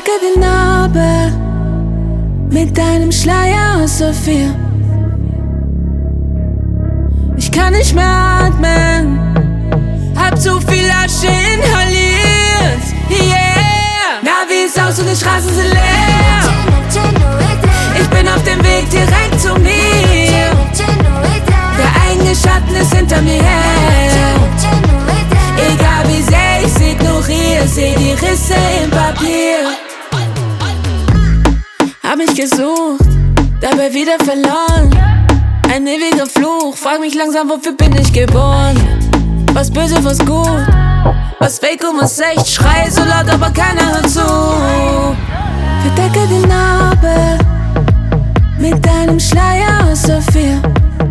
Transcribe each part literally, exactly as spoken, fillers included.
Verdecke die Narbe mit deinem Schleier aus Saphir. Ich kann nicht mehr atmen, hab zu viel Asche inhaliert. Yeah! Navis aus und die Straßen sind leer. Ich bin auf dem Weg direkt zu mir. Der eigene Schatten ist hinter mir her. Egal wie sehr ich's ignoriere, seh die Risse im Papier. Hab mich gesucht, dabei wieder verloren. Ein ewiger Fluch, frag mich langsam, wofür bin ich geboren? Was böse, was gut, was fake und was echt. Schrei so laut, aber keiner hört zu. Verdecke die Narbe mit deinem Schleier aus Saphir.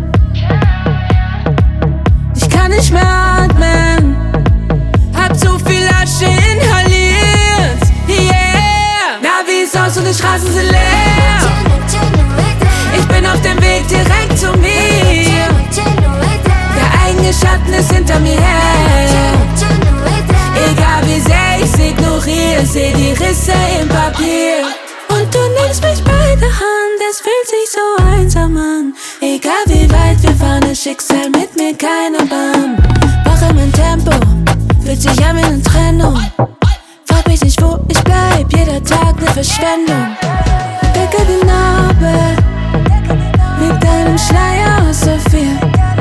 Ich kann nicht mehr atmen, hab zu viel Asche inhaliert. Yeah! Navis aus und die Straßen sind leer. Ich bin auf dem Weg direkt zu mir. Der eigene Schatten ist hinter mir her. Egal wie sehr ich's ignoriere, seh die Risse im Papier. Und du nimmst mich bei der Hand, es fühlt sich so einsam an. Egal wie weit wir fahren, das Schicksal mit mir kein Erbarmen. Wache mein Tempo, fühlt sich an wie eine Trennung. Frag mich nicht, wo ich bleib, jeder Tag ne Verschwendung. Decke die Narbe mit deinem Schleier aus Saphir.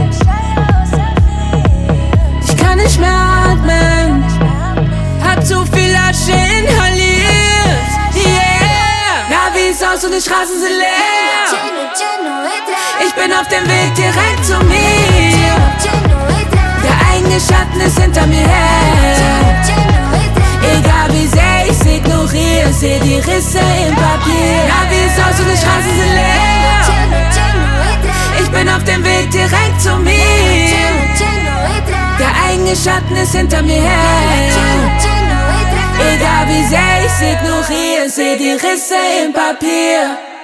Ich kann nicht mehr atmen, hab zu viel Asche inhaliert. Yeah! Navis aus und die Straßen sind leer. Ich bin auf dem Weg direkt zu mir. Der eigene Schatten ist hinter mir her. Egal wie sehr ich's ignoriere, seh die Risse im Papier. Navis aus und die Straßen sind leer. Ich bin auf dem Weg direkt zu mir. Der eigene Schatten ist hinter mir her. Egal wie sehr ich's ignoriere, seh die Risse im Papier.